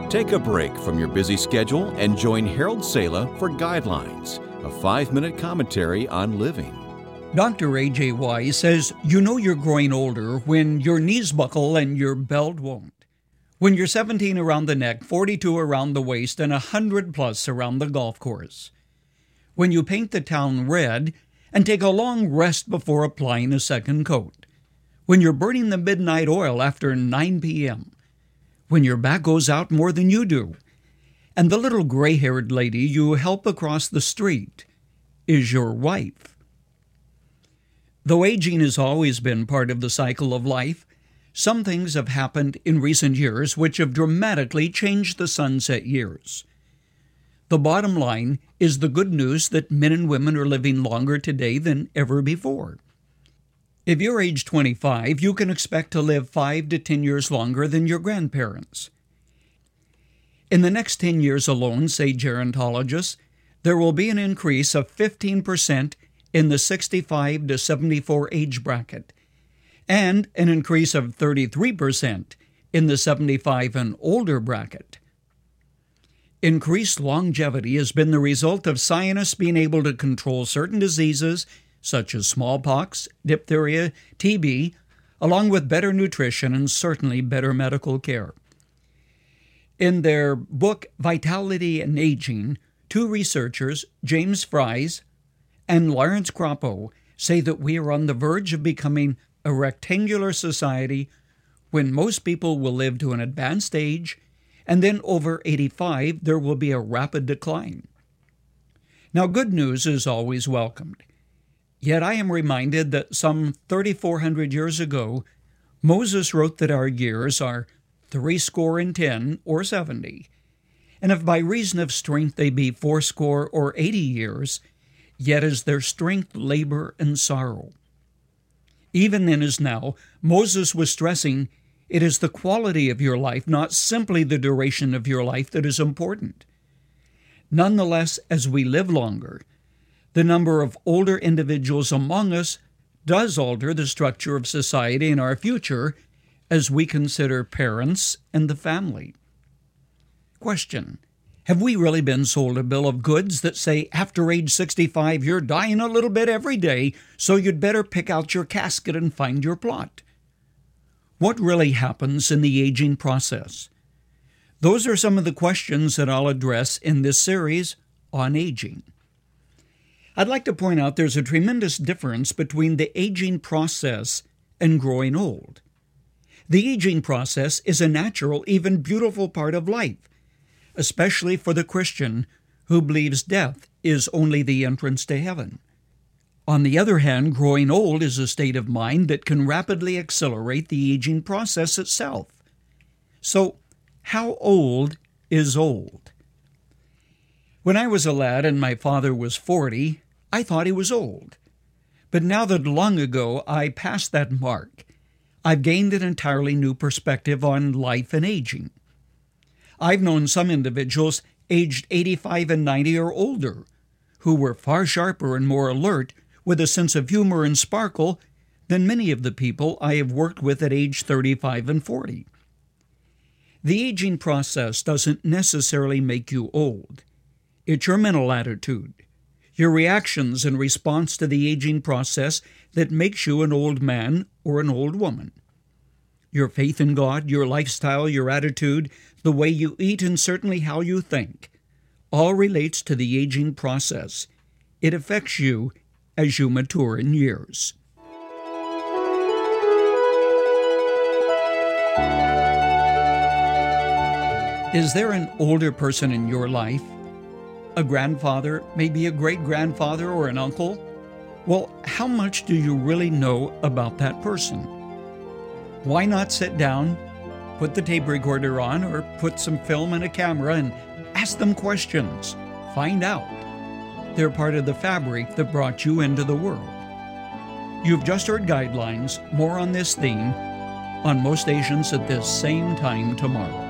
Take a break from your busy schedule and join Harold Sala for Guidelines, a 5-minute commentary on living. Dr. A.J. Wise says you know you're growing older when your knees buckle and your belt won't. When you're 17 around the neck, 42 around the waist, and 100 plus around the golf course. When you paint the town red and take a long rest before applying a second coat. When you're burning the midnight oil after 9 p.m. When your back goes out more than you do. And the little gray-haired lady you help across the street is your wife. Though aging has always been part of the cycle of life, some things have happened in recent years which have dramatically changed the sunset years. The bottom line is the good news that men and women are living longer today than ever before. If you're age 25, you can expect to live 5 to 10 years longer than your grandparents. In the next 10 years alone, say gerontologists, there will be an increase of 15% in the 65 to 74 age bracket, and an increase of 33% in the 75 and older bracket. Increased longevity has been the result of scientists being able to control certain diseases such as smallpox, diphtheria, TB, along with better nutrition and certainly better medical care. In their book, Vitality and Aging, 2 researchers, James Fries and Lawrence Croppo, say that we are on the verge of becoming a rectangular society when most people will live to an advanced age, and then over 85 there will be a rapid decline. Now, good news is always welcomed. Yet I am reminded that some 3,400 years ago, Moses wrote that our years are 70 or 70, and if by reason of strength they be 80 or 80 years, yet is their strength labor and sorrow. Even then as now, Moses was stressing it is the quality of your life, not simply the duration of your life, that is important. Nonetheless, as we live longer, the number of older individuals among us does alter the structure of society in our future as we consider parents and the family. Question: have we really been sold a bill of goods that say after age 65 you're dying a little bit every day, so you'd better pick out your casket and find your plot? What really happens in the aging process? Those are some of the questions that I'll address in this series on aging. I'd like to point out there's a tremendous difference between the aging process and growing old. The aging process is a natural, even beautiful part of life, especially for the Christian who believes death is only the entrance to heaven. On the other hand, growing old is a state of mind that can rapidly accelerate the aging process itself. So, how old is old? When I was a lad and my father was 40, I thought he was old. But now that long ago I passed that mark, I've gained an entirely new perspective on life and aging. I've known some individuals aged 85 and 90 or older who were far sharper and more alert with a sense of humor and sparkle than many of the people I have worked with at age 35 and 40. The aging process doesn't necessarily make you old. It's your mental attitude, your reactions in response to the aging process that makes you an old man or an old woman. Your faith in God, your lifestyle, your attitude, the way you eat, and certainly how you think, all relates to the aging process. It affects you as you mature in years. Is there an older person in your life? A grandfather, maybe a great-grandfather or an uncle? Well, how much do you really know about that person? Why not sit down, put the tape recorder on, or put some film and a camera and ask them questions? Find out. They're part of the fabric that brought you into the world. You've just heard Guidelines. More on this theme on most stations at this same time tomorrow.